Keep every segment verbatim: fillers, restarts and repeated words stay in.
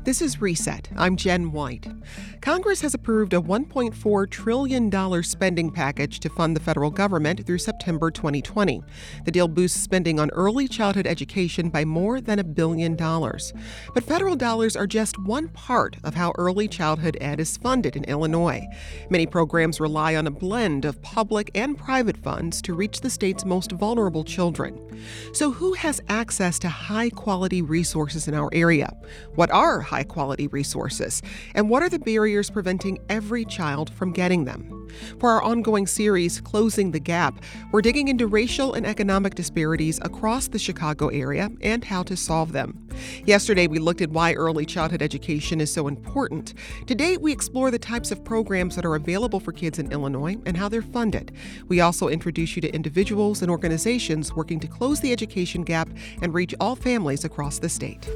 This is Reset. I'm Jen White. Congress has approved a one point four trillion dollars spending package to fund the federal government through September twenty twenty. The deal boosts spending on early childhood education by more than a billion dollars. But federal dollars are just one part of how early childhood ed is funded in Illinois. Many programs rely on a blend of public and private funds to reach the state's most vulnerable children. So who has access to high-quality resources in our area? What are high-quality resources? And what are the barriers preventing every child from getting them? For our ongoing series, Closing the Gap, we're digging into racial and economic disparities across the Chicago area and how to solve them. Yesterday, we looked at why early childhood education is so important. Today, we explore the types of programs that are available for kids in Illinois and how they're funded. We also introduce you to individuals and organizations working to close the education gap and reach all families across the state.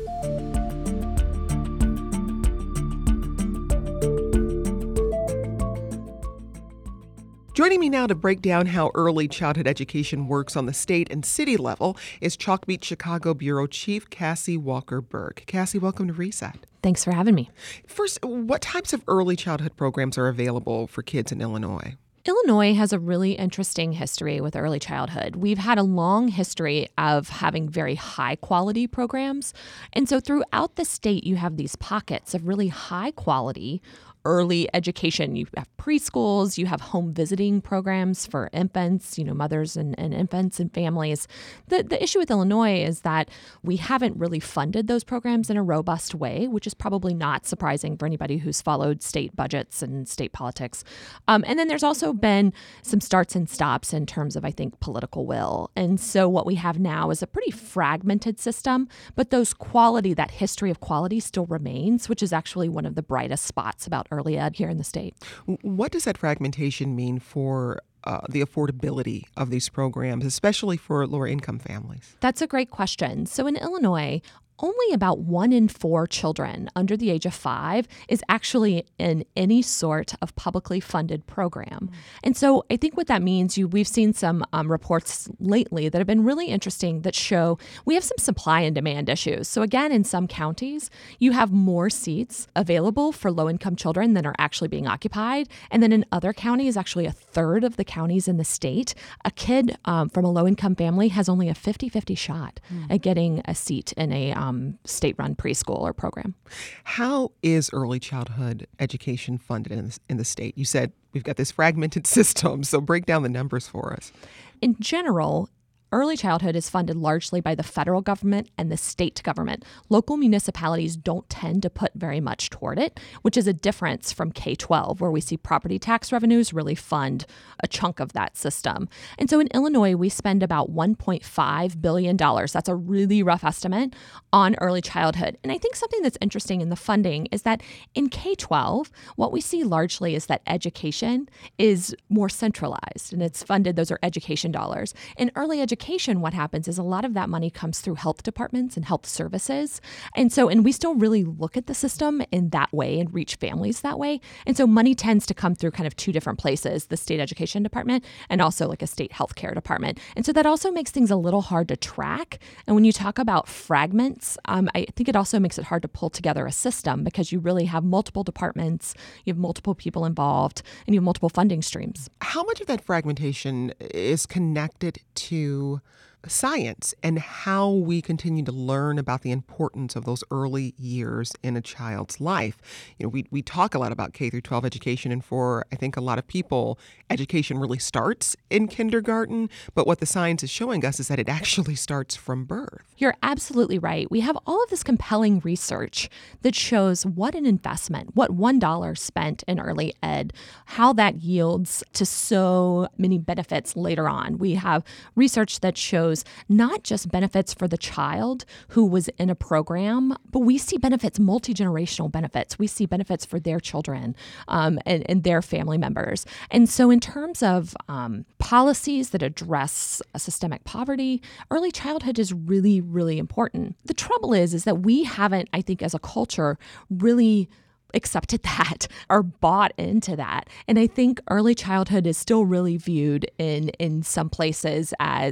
Joining me now to break down how early childhood education works on the state and city level is Chalkbeat Chicago Bureau Chief Cassie Walker-Berg. Cassie, welcome to Reset. Thanks for having me. First, what types of early childhood programs are available for kids in Illinois? Illinois has a really interesting history with early childhood. We've had a long history of having very high quality programs. And so throughout the state, you have these pockets of really high quality early education. You have preschools, you have home visiting programs for infants, you know, mothers and, and infants and families. The, the issue with Illinois is that we haven't really funded those programs in a robust way, which is probably not surprising for anybody who's followed state budgets and state politics. Um, and then there's also been some starts and stops in terms of, I think, political will. And so what we have now is a pretty fragmented system, but those quality, that history of quality still remains, which is actually one of the brightest spots about early ed here in the state. What does that fragmentation mean for uh, the affordability of these programs, especially for lower income families? That's a great question. So in Illinois, only about one in four children under the age of five is actually in any sort of publicly funded program. Mm. And so I think what that means, you we've seen some um, reports lately that have been really interesting that show we have some supply and demand issues. So again, in some counties, you have more seats available for low-income children than are actually being occupied. And then in other counties, actually a third of the counties in the state, a kid um, from a low-income family has only a fifty-fifty shot mm. at getting a seat in a um, state-run preschool or program. How is early childhood education funded in the, in the state? You said we've got this fragmented system, so break down the numbers for us. In general, early childhood is funded largely by the federal government and the state government. Local municipalities don't tend to put very much toward it, which is a difference from K twelve, where we see property tax revenues really fund a chunk of that system. And so in Illinois, we spend about one point five billion dollars. That's a really rough estimate on early childhood. And I think something that's interesting in the funding is that in K twelve, what we see largely is that education is more centralized and it's funded. Those are education dollars. In early education, what happens is a lot of that money comes through health departments and health services. And so, and we still really look at the system in that way and reach families that way. And so money tends to come through kind of two different places, the state education department and also like a state healthcare department. And so that also makes things a little hard to track. And when you talk about fragments, um, I think it also makes it hard to pull together a system because you really have multiple departments, you have multiple people involved, and you have multiple funding streams. How much of that fragmentation is connected to science and how we continue to learn about the importance of those early years in a child's life? You know, we we talk a lot about K through twelve education, and for I think a lot of people, education really starts in kindergarten, but what the science is showing us is that it actually starts from birth. You're absolutely right. We have all of this compelling research that shows what an investment, what one dollar spent in early ed, how that yields to so many benefits later on. We have research that shows not just benefits for the child who was in a program, but we see benefits, multi-generational benefits. We see benefits for their children um, and, and their family members. And so in terms of um, policies that address systemic poverty, early childhood is really, really important. The trouble is, is that we haven't, I think, as a culture, really accepted that or bought into that. And I think early childhood is still really viewed in, in some places as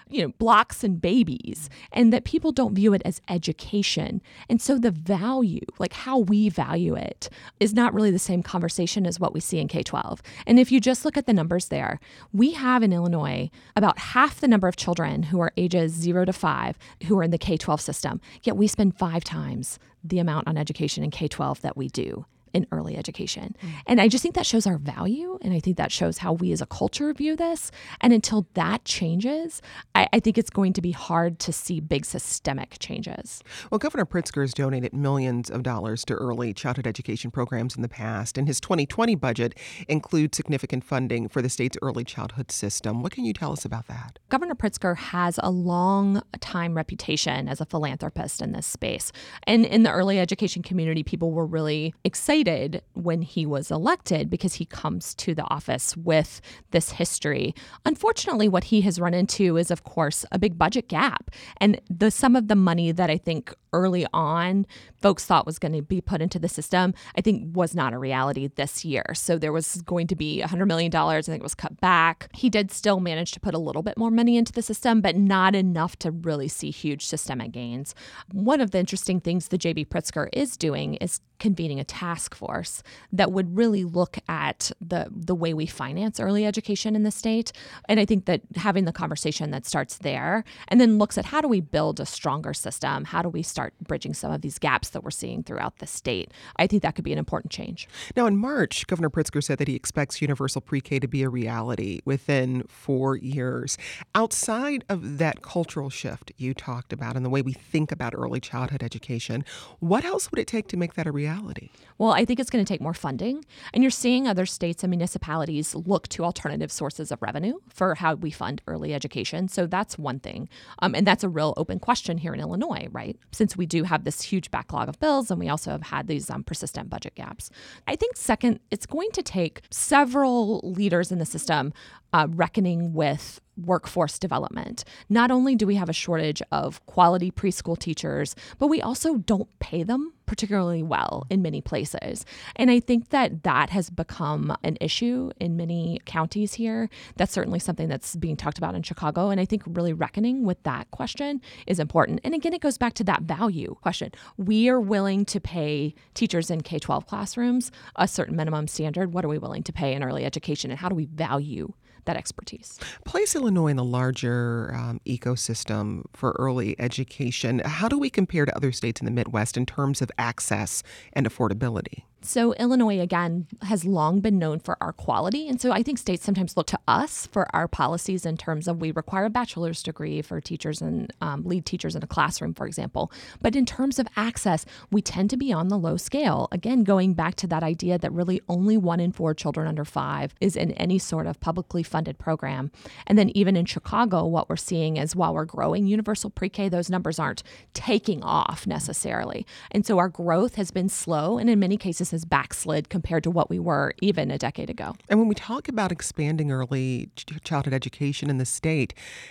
you know, blocks and babies, and that people don't view it as education. And so the value, like how we value it, is not really the same conversation as what we see in K twelve. And if you just look at the numbers there, we have in Illinois about half the number of children who are ages zero to five who are in the K twelve system, yet we spend five times the amount on education in K twelve that we do in early education. Mm. And I just think that shows our value, and I think that shows how we as a culture view this. And until that changes, I, I think it's going to be hard to see big systemic changes. Well, Governor Pritzker has donated millions of dollars to early childhood education programs in the past, and his twenty twenty budget includes significant funding for the state's early childhood system. What can you tell us about that? Governor Pritzker has a long time reputation as a philanthropist in this space. And in the early education community, people were really excited when he was elected because he comes to the office with this history. Unfortunately, what he has run into is, of course, a big budget gap. And the some of the money that I think early on folks thought was going to be put into the system, I think was not a reality this year. So there was going to be one hundred million dollars. I think it was cut back. He did still manage to put a little bit more money into the system, but not enough to really see huge systemic gains. One of the interesting things the J B Pritzker is doing is convening a task force that would really look at the the way we finance early education in the state. And I think that having the conversation that starts there and then looks at how do we build a stronger system? How do we start bridging some of these gaps that we're seeing throughout the state? I think that could be an important change. Now, in March, Governor Pritzker said that he expects universal pre-K to be a reality within four years. Outside of that cultural shift you talked about and the way we think about early childhood education, what else would it take to make that a reality? Reality. Well, I think it's going to take more funding. And you're seeing other states and municipalities look to alternative sources of revenue for how we fund early education. So that's one thing. Um, and that's a real open question here in Illinois, right? Since we do have this huge backlog of bills and we also have had these um, persistent budget gaps. I think second, it's going to take several leaders in the system uh, reckoning with workforce development. Not only do we have a shortage of quality preschool teachers, but we also don't pay them particularly well in many places. And I think that that has become an issue in many counties here. That's certainly something that's being talked about in Chicago. And I think really reckoning with that question is important. And again, it goes back to that value question. We are willing to pay teachers in K twelve classrooms a certain minimum standard. What are we willing to pay in early education, and how do we value that expertise? Place Illinois in the larger um, ecosystem for early education. How do we compare to other states in the Midwest in terms of access and affordability? So Illinois, again, has long been known for our quality. And so I think states sometimes look to us for our policies in terms of we require a bachelor's degree for teachers and um, lead teachers in a classroom, for example. But in terms of access, we tend to be on the low scale. Again, going back to that idea that really only one in four children under five is in any sort of publicly funded program. And then even in Chicago, what we're seeing is while we're growing universal pre-K, those numbers aren't taking off necessarily. And so our growth has been slow and in many cases has backslid compared to what we were even a decade ago. And when we talk about expanding early ch- childhood education in the state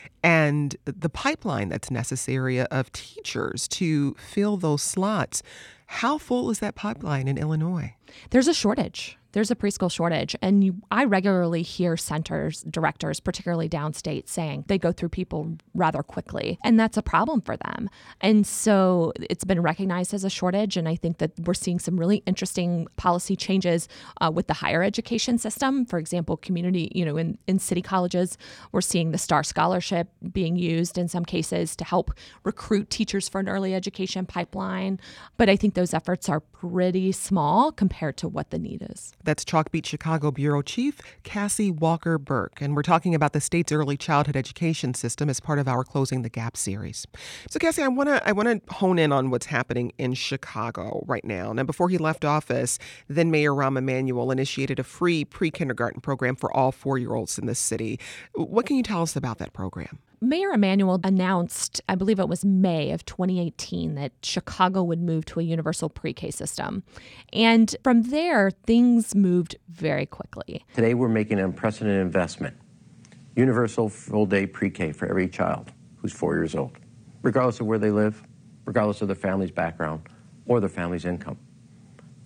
and the pipeline that's necessary of teachers to fill those slots, how full is that pipeline in Illinois? There's a shortage. There's a preschool shortage. And you, I regularly hear centers, directors, particularly downstate, saying they go through people rather quickly. And that's a problem for them. And so it's been recognized as a shortage. And I think that we're seeing some really interesting policy changes uh, with the higher education system. For example, community, you know, in, in city colleges, we're seeing the STAR Scholarship being used in some cases to help recruit teachers for an early education pipeline. But I think those efforts are pretty small compared to what the need is. That's Chalkbeat Chicago Bureau Chief Cassie Walker-Burke, and we're talking about the state's early childhood education system as part of our Closing the Gap series. So, Cassie, I want to I want to hone in on what's happening in Chicago right now. Now, before he left office, then Mayor Rahm Emanuel initiated a free pre-kindergarten program for all four-year-olds in the city. What can you tell us about that program? Mayor Emanuel announced, I believe it was May of twenty eighteen, that Chicago would move to a universal pre-K system. And from there, things moved very quickly. Today, we're making an unprecedented investment. Universal full-day pre-K for every child who's four years old, regardless of where they live, regardless of their family's background or their family's income.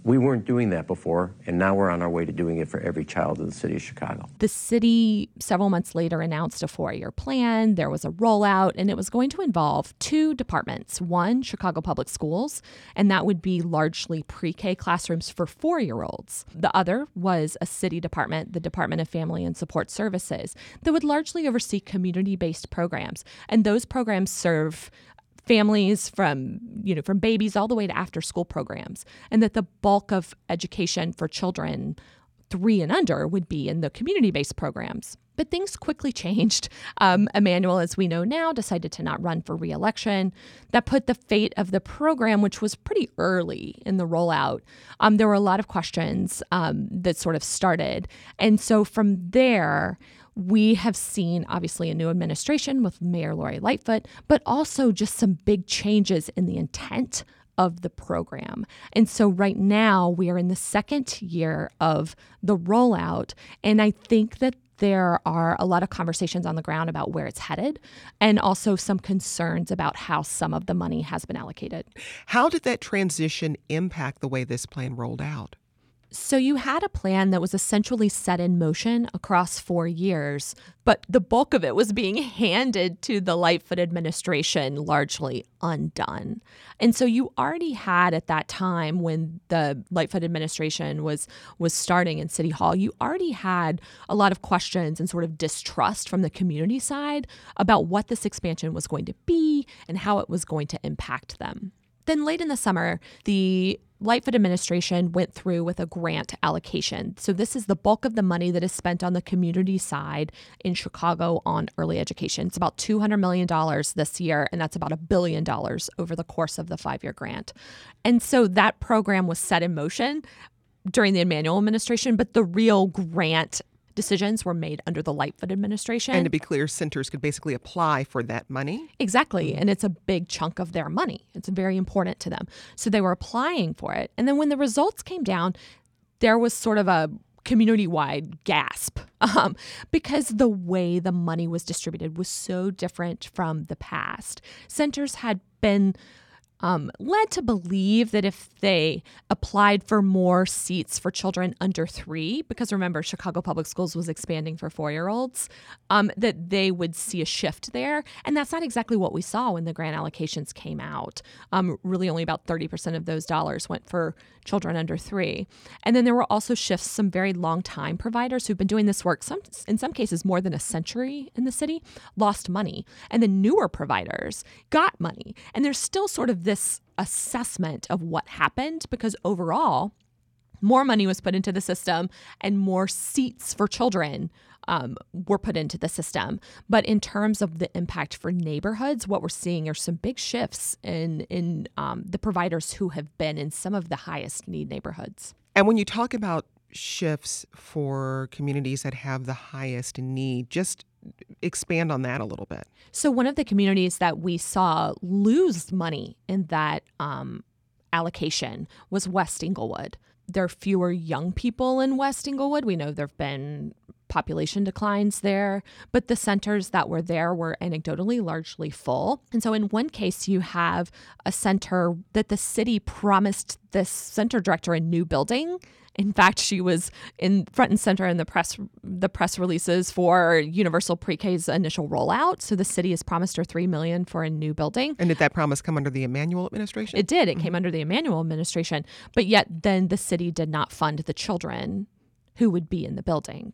We weren't doing that before, and now we're on our way to doing it for every child in the city of Chicago. The city, several months later, announced a four-year plan. There was a rollout, and it was going to involve two departments. One, Chicago Public Schools, and that would be largely pre-K classrooms for four-year-olds. The other was a city department, the Department of Family and Support Services, that would largely oversee community-based programs. And those programs serve families from, you know, from babies all the way to after school programs, and that the bulk of education for children three and under would be in the community-based programs. But things quickly changed. Um, Emanuel, as we know now, decided to not run for re-election. That put the fate of the program, which was pretty early in the rollout. Um, there were a lot of questions um, that sort of started. And so from there, we have seen, obviously, a new administration with Mayor Lori Lightfoot, but also just some big changes in the intent of the program. And so right now, we are in the second year of the rollout, and I think that there are a lot of conversations on the ground about where it's headed, and also some concerns about how some of the money has been allocated. How did that transition impact the way this plan rolled out? So you had a plan that was essentially set in motion across four years, but the bulk of it was being handed to the Lightfoot administration largely undone. And so you already had at that time when the Lightfoot administration was was starting in City Hall, you already had a lot of questions and sort of distrust from the community side about what this expansion was going to be and how it was going to impact them. Then late in the summer, the Lightfoot administration went through with a grant allocation. So this is the bulk of the money that is spent on the community side in Chicago on early education. It's about two hundred million dollars this year, and that's about a billion dollars over the course of the five-year grant. And so that program was set in motion during the Emanuel administration, but the real grant decisions were made under the Lightfoot administration. And to be clear, centers could basically apply for that money? Exactly. And it's a big chunk of their money. It's very important to them. So they were applying for it. And then when the results came down, there was sort of a community-wide gasp um, because the way the money was distributed was so different from the past. Centers had been Um, led to believe that if they applied for more seats for children under three, because remember, Chicago Public Schools was expanding for four-year-olds, um, that they would see a shift there. And that's not exactly what we saw when the grant allocations came out. Um, really only about thirty percent of those dollars went for children under three. And then there were also shifts. Some very long-time providers who've been doing this work, some in some cases more than a century in the city, lost money. And the newer providers got money. And there's still sort of this assessment of what happened because overall, more money was put into the system and more seats for children um, were put into the system. But in terms of the impact for neighborhoods, what we're seeing are some big shifts in, in um, the providers who have been in some of the highest need neighborhoods. And when you talk about shifts for communities that have the highest need, just expand on that a little bit. So one of the communities that we saw lose money in that um, allocation was West Englewood. There are fewer young people in West Englewood. We know there have been population declines there, but the centers that were there were anecdotally largely full. And so in one case, you have a center that the city promised this center director a new building. In fact, she was in front and center in the press the press releases for Universal Pre-K's initial rollout. So the city has promised her three million dollars for a new building. And did that promise come under the Emanuel administration? It did. It Mm-hmm. came under the Emanuel administration. But yet then the city did not fund the children who would be in the building.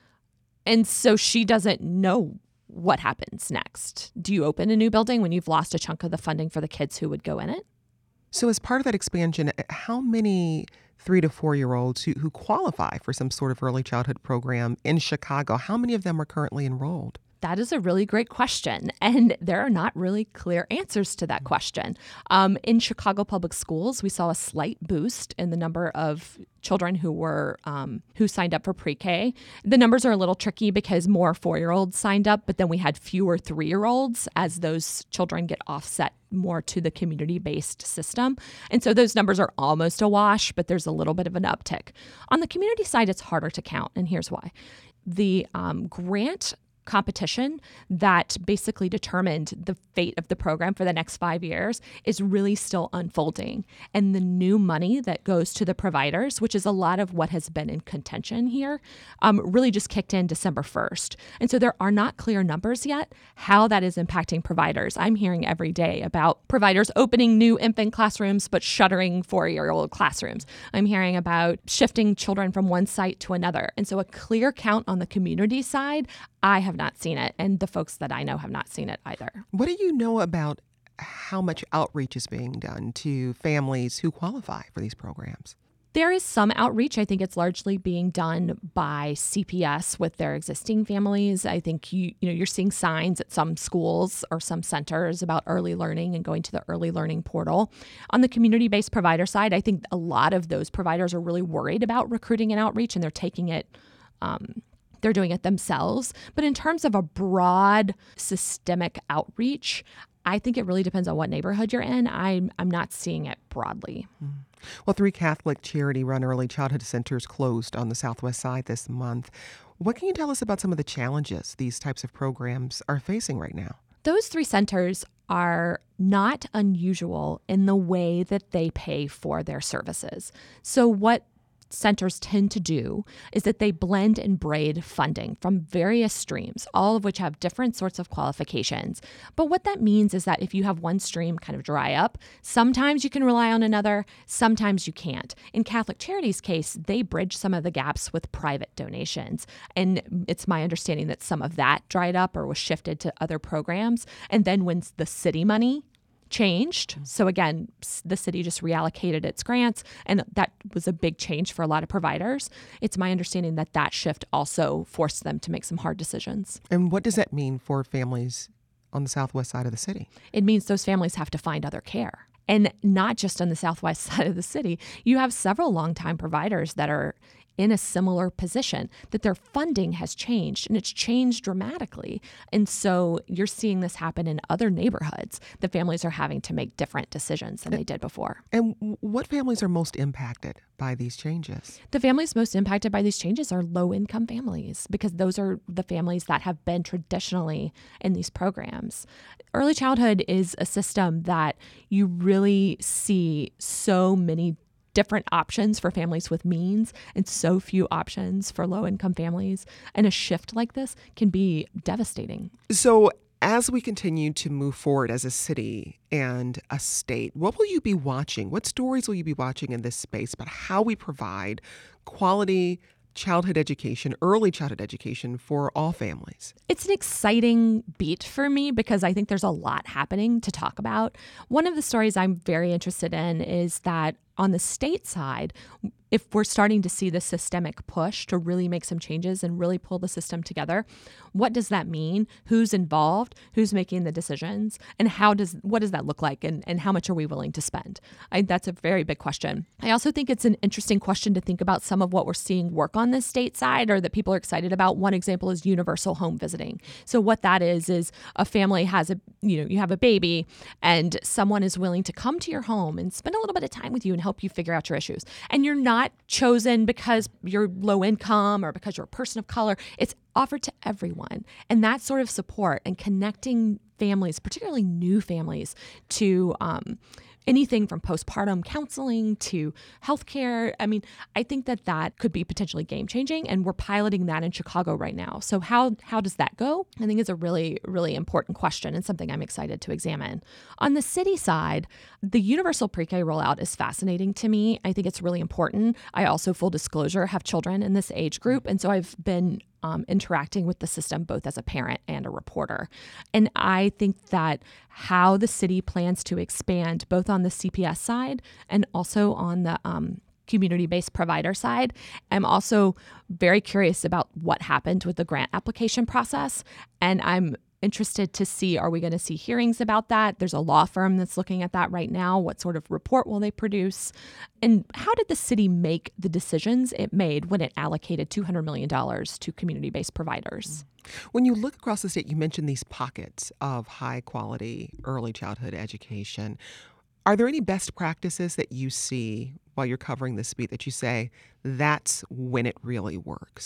And so she doesn't know what happens next. Do you open a new building when you've lost a chunk of the funding for the kids who would go in it? So as part of that expansion, how many three to four-year-olds who, who qualify for some sort of early childhood program in Chicago, how many of them are currently enrolled? That is a really great question, and there are not really clear answers to that question. Um, in Chicago Public Schools, we saw a slight boost in the number of children who were um, who signed up for pre-K. The numbers are a little tricky because more four-year-olds signed up, but then we had fewer three-year-olds as those children get offset more to the community-based system. And so those numbers are almost a wash, but there's a little bit of an uptick. On the community side, it's harder to count, and here's why. The um, grant competition that basically determined the fate of the program for the next five years is really still unfolding. And the new money that goes to the providers, which is a lot of what has been in contention here, um, really just kicked in December first. And so there are not clear numbers yet how that is impacting providers. I'm hearing every day about providers opening new infant classrooms but shuttering four-year-old classrooms. I'm hearing about shifting children from one site to another. And so a clear count on the community side, I have not seen it, and the folks that I know have not seen it either. What do you know about how much outreach is being done to families who qualify for these programs? There is some outreach. I think it's largely being done by C P S with their existing families. I think you you know you're seeing signs at some schools or some centers about early learning and going to the early learning portal. On the community-based provider side, I think a lot of those providers are really worried about recruiting and outreach, and they're taking it um, they're doing it themselves. But in terms of a broad systemic outreach, I think it really depends on what neighborhood you're in. I'm, I'm not seeing it broadly. Mm. Well, three Catholic charity-run early childhood centers closed on the Southwest side this month. What can you tell us about some of the challenges these types of programs are facing right now? Those three centers are not unusual in the way that they pay for their services. So what centers tend to do is that they blend and braid funding from various streams, all of which have different sorts of qualifications. But what that means is that if you have one stream kind of dry up, sometimes you can rely on another, sometimes you can't. In Catholic Charities' case, they bridge some of the gaps with private donations. And it's my understanding that some of that dried up or was shifted to other programs. And then when the city money changed. So again, the city just reallocated its grants, and that was a big change for a lot of providers. It's my understanding that that shift also forced them to make some hard decisions. And what does that mean for families on the southwest side of the city? It means those families have to find other care. And not just on the southwest side of the city. You have several longtime providers that are in a similar position, that their funding has changed, and it's changed dramatically. And so you're seeing this happen in other neighborhoods. The families are having to make different decisions than they did before. And what families are most impacted by these changes? The families most impacted by these changes are low-income families, because those are the families that have been traditionally in these programs. Early childhood is a system that you really see so many different options for families with means and so few options for low-income families. And a shift like this can be devastating. So as we continue to move forward as a city and a state, what will you be watching? What stories will you be watching in this space about how we provide quality childhood education, early childhood education for all families? It's an exciting beat for me because I think there's a lot happening to talk about. One of the stories I'm very interested in is that on the state side, if we're starting to see the systemic push to really make some changes and really pull the system together, what does that mean? Who's involved? Who's making the decisions? And how does what does that look like? And, and how much are we willing to spend? I, that's a very big question. I also think it's an interesting question to think about some of what we're seeing work on the state side or that people are excited about. One example is universal home visiting. So what that is, is a family has a, you know, you have a baby and someone is willing to come to your home and spend a little bit of time with you and help you figure out your issues. And you're not chosen because you're low income or because you're a person of color. It's offered to everyone. And that sort of support and connecting families, particularly new families, to um, anything from postpartum counseling to healthcare. I mean, I think that that could be potentially game-changing, and we're piloting that in Chicago right now. So how how does that go? I think it's a really, really important question and something I'm excited to examine. On the city side, the universal pre-K rollout is fascinating to me. I think it's really important. I also, full disclosure, have children in this age group, and so I've been Um, interacting with the system both as a parent and a reporter. And I think that how the city plans to expand both on the C P S side and also on the um, community-based provider side, I'm also very curious about what happened with the grant application process. And I'm interested to see, are we going to see hearings about that? There's a law firm that's looking at that right now. What sort of report will they produce? And how did the city make the decisions it made when it allocated two hundred million dollars to community-based providers? When you look across the state, you mentioned these pockets of high-quality early childhood education. Are there any best practices that you see while you're covering this beat that you say, that's when it really works?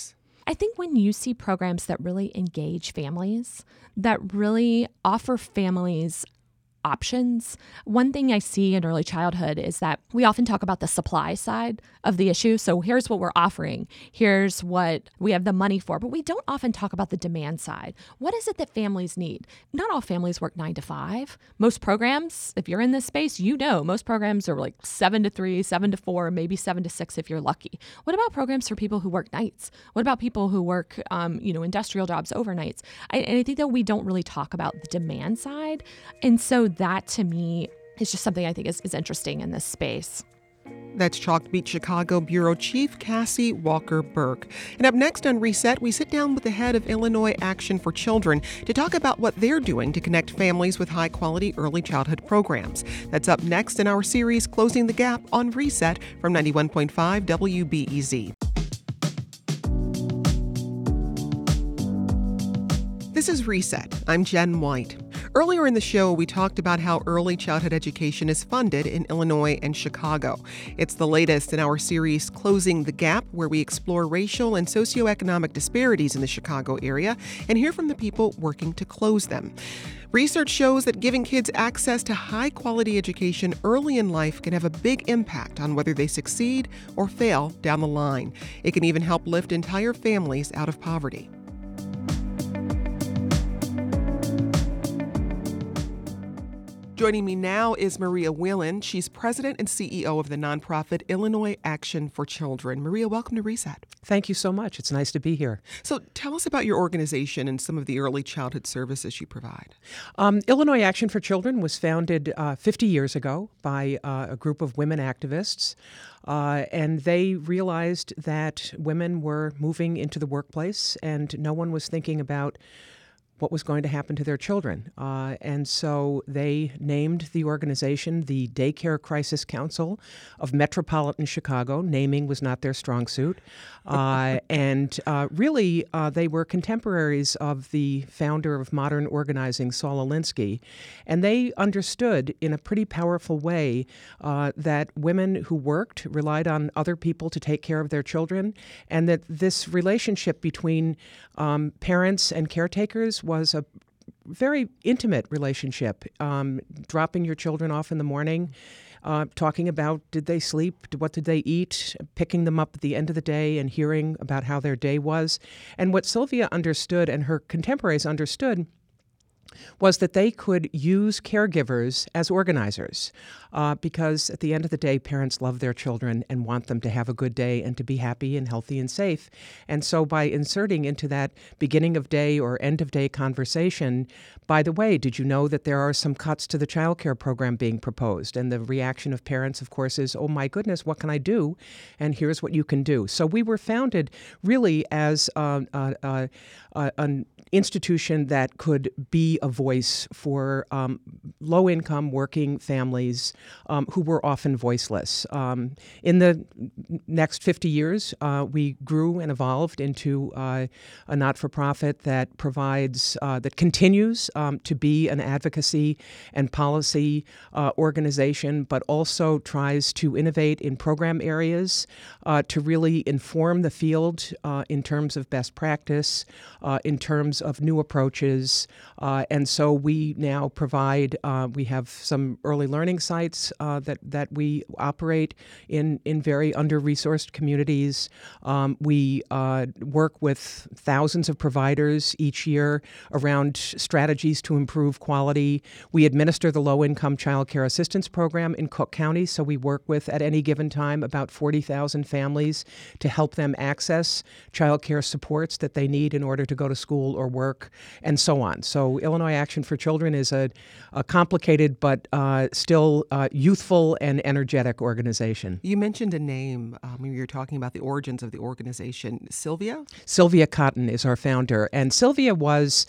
I think when you see programs that really engage families, that really offer families options. One thing I see in early childhood is that we often talk about the supply side of the issue. So here's what we're offering. Here's what we have the money for. But we don't often talk about the demand side. What is it that families need? Not all families work nine to five. Most programs, if you're in this space, you know, most programs are like seven to three, seven to four, maybe seven to six if you're lucky. What about programs for people who work nights? What about people who work, um, you know, industrial jobs overnights? I, and I think that we don't really talk about the demand side. And so that to me is just something I think is, is interesting in this space. That's Chalk Beat Chicago Bureau Chief Cassie Walker Burke. And up next on Reset, we sit down with the head of Illinois Action for Children to talk about what they're doing to connect families with high-quality early childhood programs. That's up next in our series Closing the Gap on Reset from ninety-one point five W B E Z. This is Reset. I'm Jen White. Earlier in the show, we talked about how early childhood education is funded in Illinois and Chicago. It's the latest in our series Closing the Gap, where we explore racial and socioeconomic disparities in the Chicago area and hear from the people working to close them. Research shows that giving kids access to high-quality education early in life can have a big impact on whether they succeed or fail down the line. It can even help lift entire families out of poverty. Joining me now is Maria Whelan. She's president and C E O of the nonprofit Illinois Action for Children. Maria, welcome to Reset. Thank you so much. It's nice to be here. So tell us about your organization and some of the early childhood services you provide. Um, Illinois Action for Children was founded uh, fifty years ago by uh, a group of women activists. Uh, and they realized that women were moving into the workplace and no one was thinking about what was going to happen to their children. Uh, and so they named the organization the Daycare Crisis Council of Metropolitan Chicago. Naming was not their strong suit. Uh, and uh, really, uh, they were contemporaries of the founder of modern organizing, Saul Alinsky. And they understood in a pretty powerful way uh, that women who worked relied on other people to take care of their children, and that this relationship between um, parents and caretakers was a very intimate relationship. Um, dropping your children off in the morning, uh, talking about did they sleep, what did they eat, picking them up at the end of the day and hearing about how their day was. And what Sylvia understood and her contemporaries understood was that they could use caregivers as organizers uh, because at the end of the day, parents love their children and want them to have a good day and to be happy and healthy and safe. And so by inserting into that beginning of day or end of day conversation, by the way, did you know that there are some cuts to the child care program being proposed? And the reaction of parents, of course, is, oh my goodness, what can I do? And here's what you can do. So we were founded really as uh, uh, uh, uh, an institution that could be a voice for um, low-income working families um, who were often voiceless. Um, in the next fifty years, uh, we grew and evolved into uh, a not-for-profit that provides, uh, that continues um, to be an advocacy and policy uh, organization, but also tries to innovate in program areas uh, to really inform the field uh, in terms of best practice, uh, in terms of new approaches. Uh, and so we now provide, uh, we have some early learning sites uh, that, that we operate in, in very under-resourced communities. Um, we uh, work with thousands of providers each year around strategies to improve quality. We administer the Low-Income Child Care Assistance Program in Cook County, so we work with, at any given time, about forty thousand families to help them access child care supports that they need in order to go to school or work, and so on. So Illinois Action for Children is a, a complicated but uh, still uh, youthful and energetic organization. You mentioned a name um, when you were talking about the origins of the organization. Sylvia? Sylvia Cotton is our founder. And Sylvia was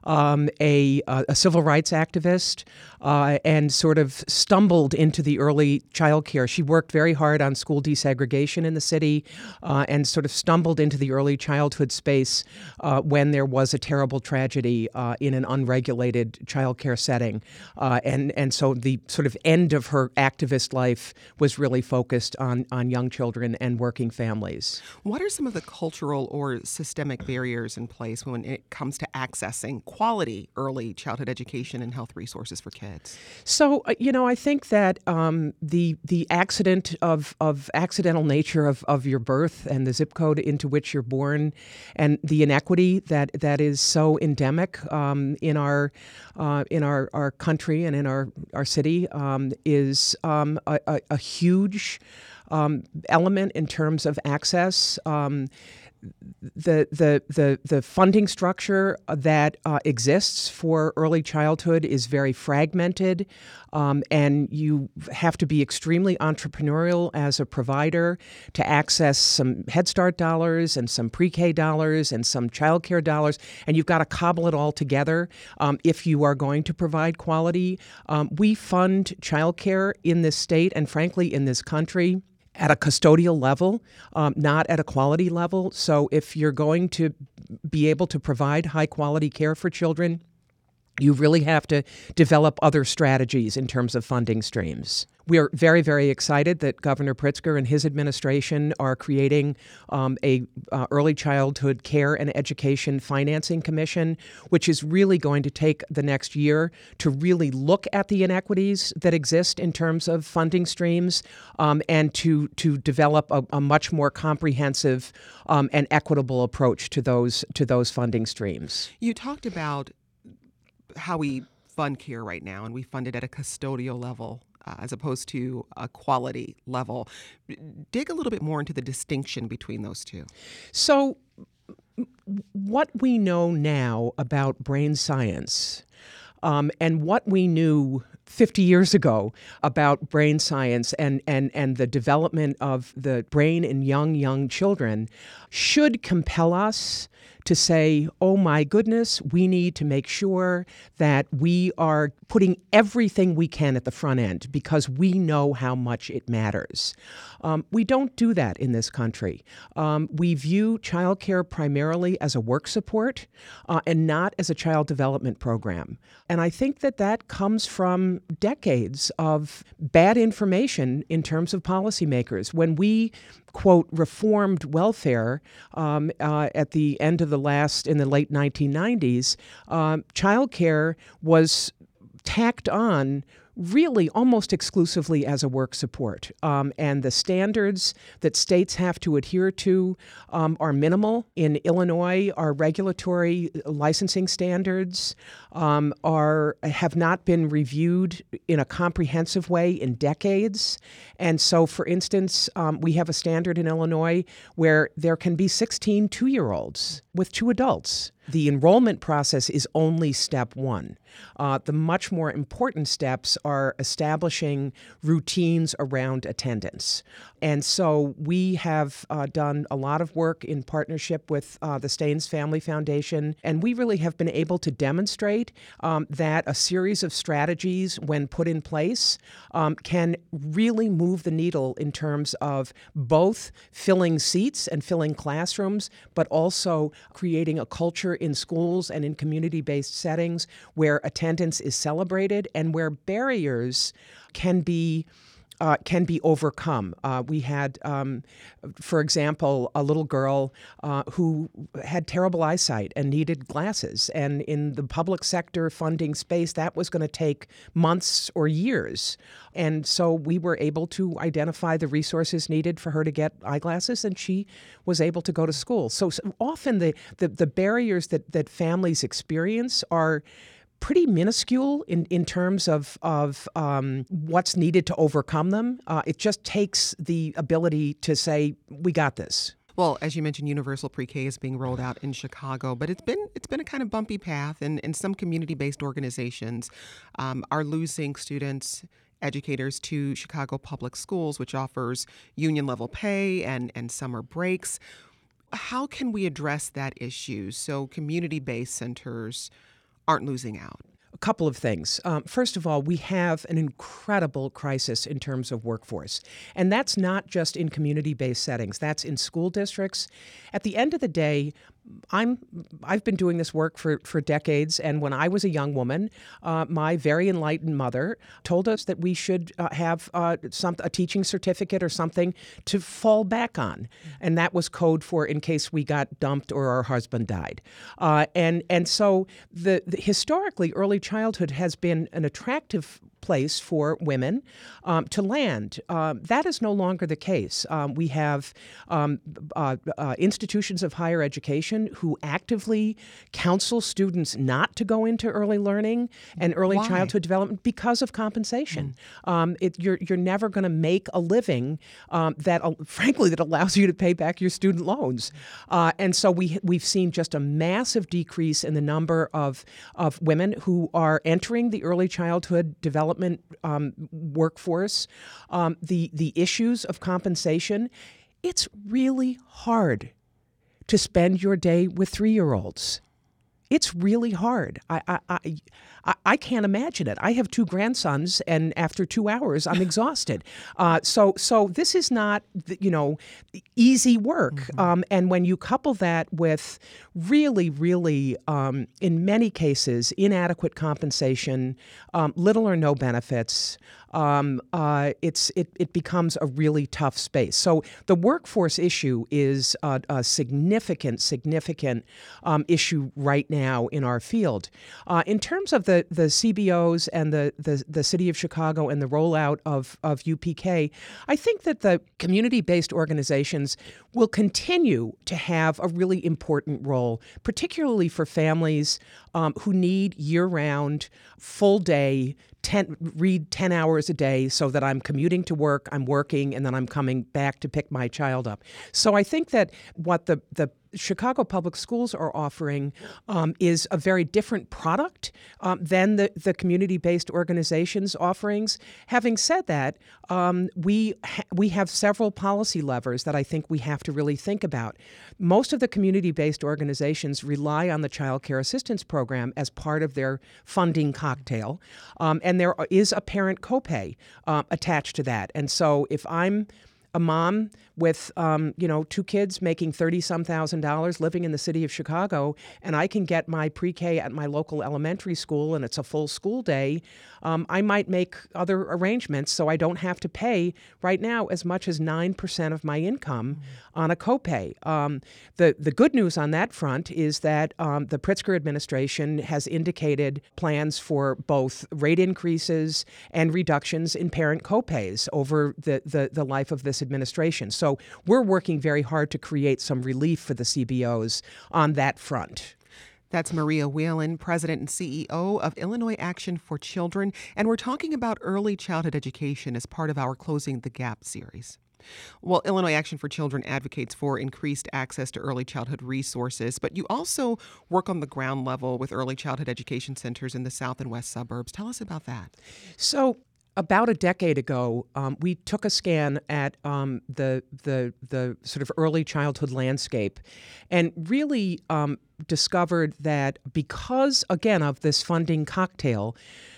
um, a, a civil rights activist, uh, and sort of stumbled into the early child care. She worked very hard on school desegregation in the city uh, and sort of stumbled into the early childhood space uh, when there was a terrible tragedy uh, in an unregulated child care setting. Uh, and, and so the sort of end of her activist life was really focused on, on young children and working families. What are some of the cultural or systemic barriers in place when it comes to accessing quality early childhood education and health resources for kids? So, uh, you know, I think that um, the the accident of, of accidental nature of, of your birth and the zip code into which you're born and the inequity that, that is so endemic um, in our uh, in our, our country and in our, our city um, is um, a, a, a huge um, element in terms of access. Um, The, the the the funding structure that uh, exists for early childhood is very fragmented, um, and you have to be extremely entrepreneurial as a provider to access some Head Start dollars and some pre-K dollars and some child care dollars, and you've got to cobble it all together um, if you are going to provide quality. Um, we fund child care in this state and, frankly, in this country at a custodial level, um, not at a quality level. So if you're going to be able to provide high quality care for children, you really have to develop other strategies in terms of funding streams. We are very, very excited that Governor Pritzker and his administration are creating um, a uh, early childhood care and education financing commission, which is really going to take the next year to really look at the inequities that exist in terms of funding streams um, and to to develop a, a much more comprehensive um, and equitable approach to those to those funding streams. You talked about how we fund care right now, and we fund it at a custodial level uh, as opposed to a quality level. Dig a little bit more into the distinction between those two. So what we know now about brain science um, and what we knew fifty years ago about brain science and, and, and the development of the brain in young, young children should compel us to say, oh my goodness, we need to make sure that we are putting everything we can at the front end because we know how much it matters. Um, we don't do that in this country. Um, we view childcare primarily as a work support uh, and not as a child development program. And I think that that comes from decades of bad information in terms of policymakers. When we quote, reformed welfare um, uh, at the end of the last, in the late nineteen nineties, um, childcare was tacked on really almost exclusively as a work support. Um, and the standards that states have to adhere to um, are minimal. In Illinois, our regulatory licensing standards um, are have not been reviewed in a comprehensive way in decades. And so, for instance, um, we have a standard in Illinois where there can be sixteen two-year-olds with two adults. The enrollment process is only step one. Uh, the much more important steps are establishing routines around attendance. And so we have uh, done a lot of work in partnership with uh, the Staines Family Foundation, and we really have been able to demonstrate um, that a series of strategies, when put in place, um, can really move the needle in terms of both filling seats and filling classrooms, but also creating a culture in schools and in community-based settings where attendance is celebrated and where barriers can be Uh, can be overcome. Uh, we had, um, for example, a little girl uh, who had terrible eyesight and needed glasses. And in the public sector funding space, that was going to take months or years. And so we were able to identify the resources needed for her to get eyeglasses, and she was able to go to school. So, so often the, the, the barriers that, that families experience are pretty minuscule in, in terms of, of um, what's needed to overcome them. Uh, it just takes the ability to say, we got this. Well, as you mentioned, universal pre-K is being rolled out in Chicago, but it's been it's been a kind of bumpy path, and, and some community-based organizations um, are losing students, educators to Chicago Public Schools, which offers union-level pay and, and summer breaks. How can we address that issue so community-based centers aren't losing out? A couple of things. Um, first of all, we have an incredible crisis in terms of workforce. And that's not just in community-based settings. That's in school districts. At the end of the day, I'm, I've been doing this work for, for decades, and when I was a young woman, uh, my very enlightened mother told us that we should uh, have uh, some, a teaching certificate or something to fall back on, and that was code for in case we got dumped or our husband died. Uh, and and so the, the historically, early childhood has been an attractive place for women um, to land. Um, that is no longer the case. Um, we have um, uh, uh, institutions of higher education who actively counsel students not to go into early learning and early Why? childhood development because of compensation. Mm. Um, it, you're you're never going to make a living um, that, uh, frankly, that allows you to pay back your student loans. Uh, and so we we've seen just a massive decrease in the number of of women who are entering the early childhood development Um, workforce, um, the the issues of compensation. It's really hard to spend your day with three-year-olds. It's really hard. I, I I I can't imagine it. I have two grandsons, and after two hours, I'm exhausted. Uh, so so this is not, you know, easy work. Mm-hmm. Um, and when you couple that with really, really, um, in many cases, inadequate compensation, um, little or no benefits, um, uh, it's it it becomes a really tough space. So the workforce issue is a, a significant, significant um, issue right now in our field. Uh, in terms of the, the C B Os and the, the, the City of Chicago and the rollout of, of U P K, I think that the community-based organizations will continue to have a really important role, particularly for families um, who need year-round, full-day, ten, read ten hours a day so that I'm commuting to work, I'm working, and then I'm coming back to pick my child up. So I think that what the, the Chicago Public Schools are offering um, is a very different product um, than the, the community-based organizations' offerings. Having said that, um, we ha- we have several policy levers that I think we have to really think about. Most of the community-based organizations rely on the Child Care Assistance Program as part of their funding cocktail, um, and there is a parent copay uh, attached to that. And so if I'm a mom with, um, you know, two kids making thirty-some thousand dollars living in the city of Chicago, and I can get my pre-K at my local elementary school and it's a full school day, um, I might make other arrangements so I don't have to pay right now as much as nine percent of my income mm-hmm. on a copay. Um, the, the good news on that front is that um, the Pritzker administration has indicated plans for both rate increases and reductions in parent copays over the, the, the life of this administration. So we're working very hard to create some relief for the C B Os on that front. That's Maria Whalen, President and C E O of Illinois Action for Children, and we're talking about early childhood education as part of our Closing the Gap series. Well, Illinois Action for Children advocates for increased access to early childhood resources, but you also work on the ground level with early childhood education centers in the south and west suburbs. Tell us about that. So about a decade ago, um, we took a scan at um, the the the sort of early childhood landscape, and really um, discovered that because, again, of this funding cocktail,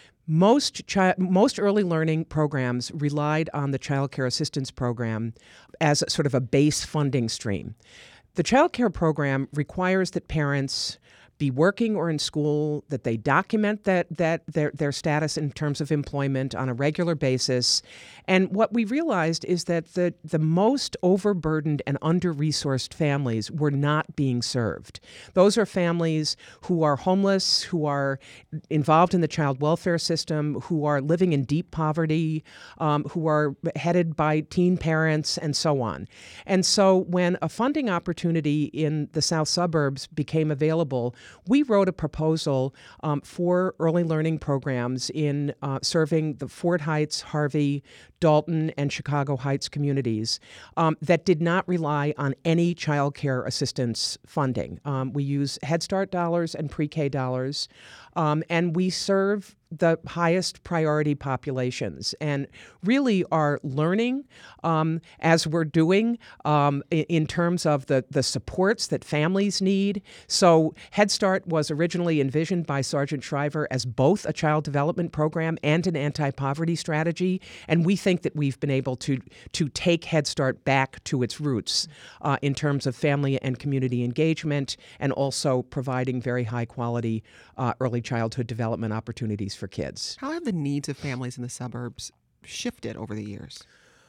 most chi- most early learning programs relied on the Child Care Assistance Program as a, sort of a base funding stream. The Child Care Program requires that parents be working or in school, that they document that that their their status in terms of employment on a regular basis. And what we realized is that the the most overburdened and under-resourced families were not being served. Those are families who are homeless, who are involved in the child welfare system, who are living in deep poverty, um, who are headed by teen parents, and so on. And so when a funding opportunity in the south suburbs became available, we wrote a proposal um, for early learning programs in uh, serving the Fort Heights, Harvey, Dalton, and Chicago Heights communities um, that did not rely on any child care assistance funding. Um, we use Head Start dollars and pre-K dollars, um, and we serve the highest priority populations and really are learning um, as we're doing um, in, in terms of the, the supports that families need. So Head Start was originally envisioned by Sergeant Shriver as both a child development program and an anti-poverty strategy, and we think that we've been able to, to take Head Start back to its roots uh, in terms of family and community engagement and also providing very high-quality uh, early childhood development opportunities for kids. How have the needs of families in the suburbs shifted over the years?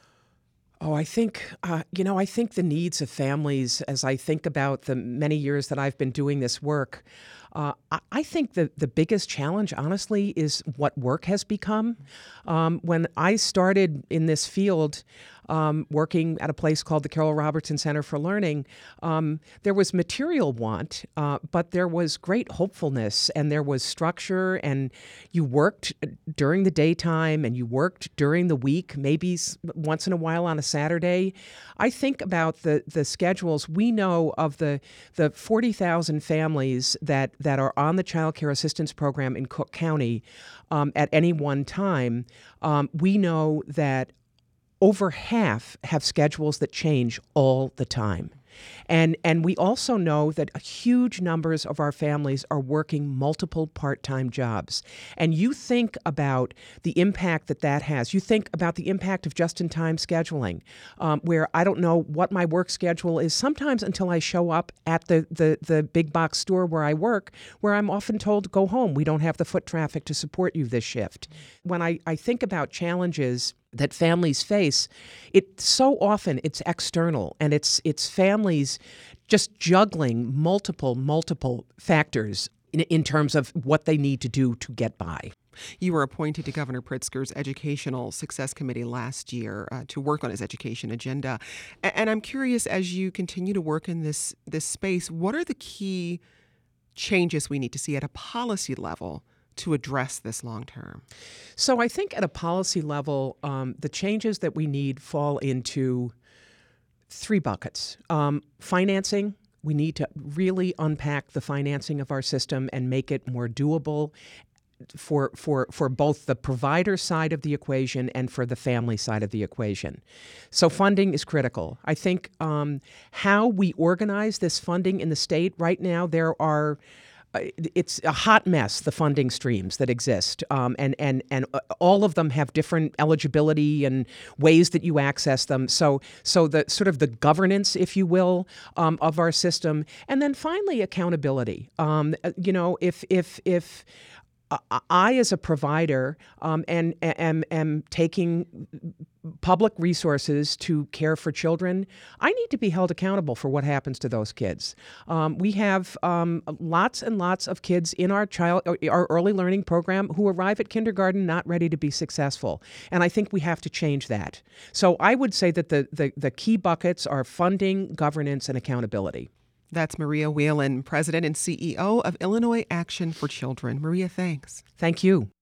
Oh, I think, uh, you know, I think the needs of families, as I think about the many years that I've been doing this work, uh, I, I think the, the biggest challenge, honestly, is what work has become. Um, when I started in this field, Um, working at a place called the Carol Robertson Center for Learning, um, there was material want, uh, but there was great hopefulness and there was structure, and you worked during the daytime and you worked during the week, maybe once in a while on a Saturday. I think about the the schedules. We know of the the forty thousand families that, that are on the Child Care Assistance Program in Cook County um, at any one time. Um, we know that over half have schedules that change all the time. And and we also know that huge numbers of our families are working multiple part-time jobs. And you think about the impact that that has. You think about the impact of just-in-time scheduling, um, where I don't know what my work schedule is sometimes until I show up at the, the, the big box store where I work, where I'm often told, go home. We don't have the foot traffic to support you this shift. When I, I think about challenges that families face, it so often it's external, and it's it's families just juggling multiple, multiple factors in, in terms of what they need to do to get by. You were appointed to Governor Pritzker's Educational Success Committee last year uh, to work on his education agenda. A- and I'm curious, as you continue to work in this this space, what are the key changes we need to see at a policy level to address this long term? So I think at a policy level, um, the changes that we need fall into three buckets. Um, financing. We need to really unpack the financing of our system and make it more doable for for for both the provider side of the equation and for the family side of the equation. So funding is critical. I think um, how we organize this funding in the state right now, there are it's a hot mess, the funding streams that exist, um, and and and all of them have different eligibility and ways that you access them. So so the sort of the governance, if you will, um, of our system, and then finally accountability. Um, you know, if if if I, as a provider, um, and am, am taking public resources to care for children, I need to be held accountable for what happens to those kids. Um, we have um, lots and lots of kids in our child, our early learning program who arrive at kindergarten not ready to be successful, and I think we have to change that. So I would say that the the, the key buckets are funding, governance, and accountability. That's Maria Whalen, President and C E O of Illinois Action for Children. Maria, thanks. Thank you.